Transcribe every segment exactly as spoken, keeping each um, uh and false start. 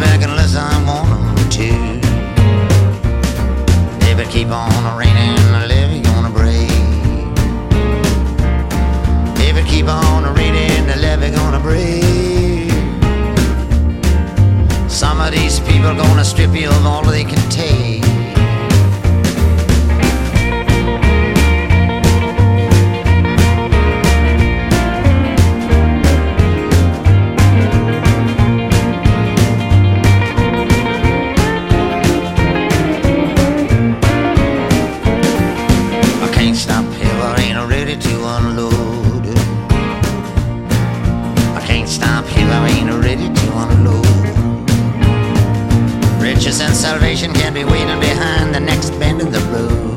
back unless I want them to. If it keep on raining, the levee gonna break. If it keep on raining, the levee gonna break. Some of these people gonna strip you of all they can take. Riches and salvation can be waiting behind the next bend in the road.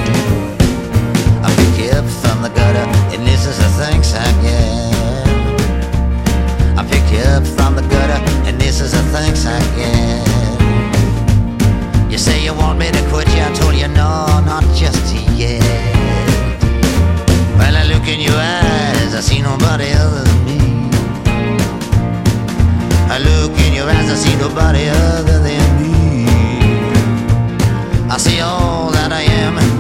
I pick you up from the gutter, and this is the thanks I get. I pick you up from the gutter, and this is the thanks I get. You say you want me to quit you, I told you no, not just yet. Well, I look in your eyes, I see nobody other than me. I look in your eyes, I see nobody other than me. I see all that I am